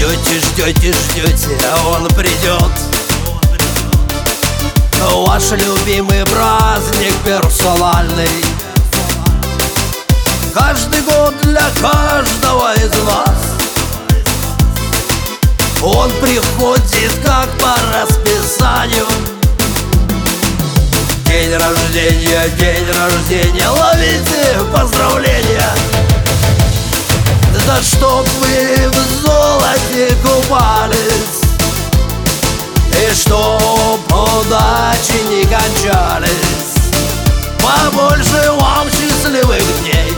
Ждете, ждете, ждете, а он придет. Ваш любимый праздник персональный, каждый год для каждого из вас. Он приходит как по расписанию. День рождения, ловите поздравления. Да чтоб вы в золоте купались, и чтоб удачи не кончались. Побольше вам счастливых дней,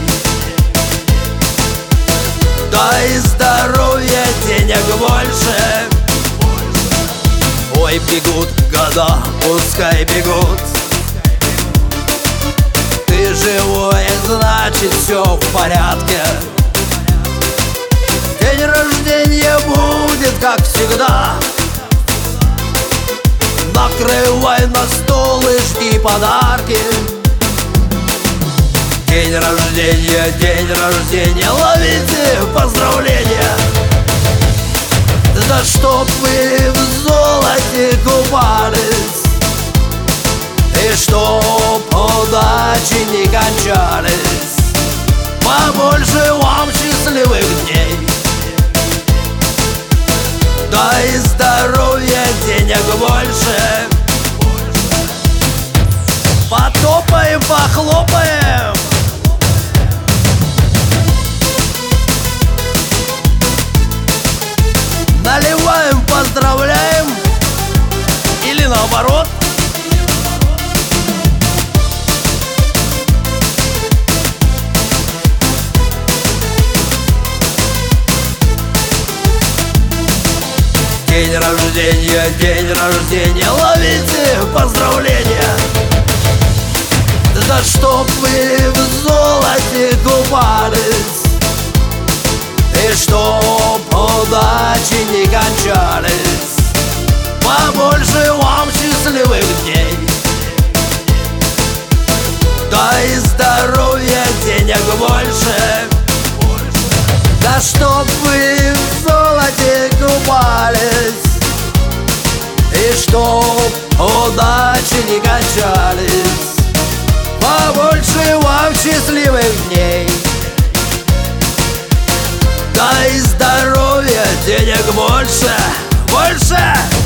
да и здоровья, денег больше. Ой, бегут года, пускай бегут. Ты живой, значит все в порядке. День рождения будет, как всегда. Накрывай на стол и жди подарки. День рождения, ловите поздравления. Да чтоб вы в золоте купались, и чтоб удачи не кончались. Побольше вам счастливых дней, да и здоровья, денег больше. Потопаем, похлопаем. Наливаем, поздравляем. Или наоборот. День рождения, ловите поздравления. Да чтоб вы в золоте купались, и чтоб удачи не кончались. Побольше вам счастливых дней, да и здоровья, денег больше. Да чтоб вы в золоте купались, и чтоб удачи не кончались. Побольше вам счастливых дней, да и здоровья, денег больше, больше.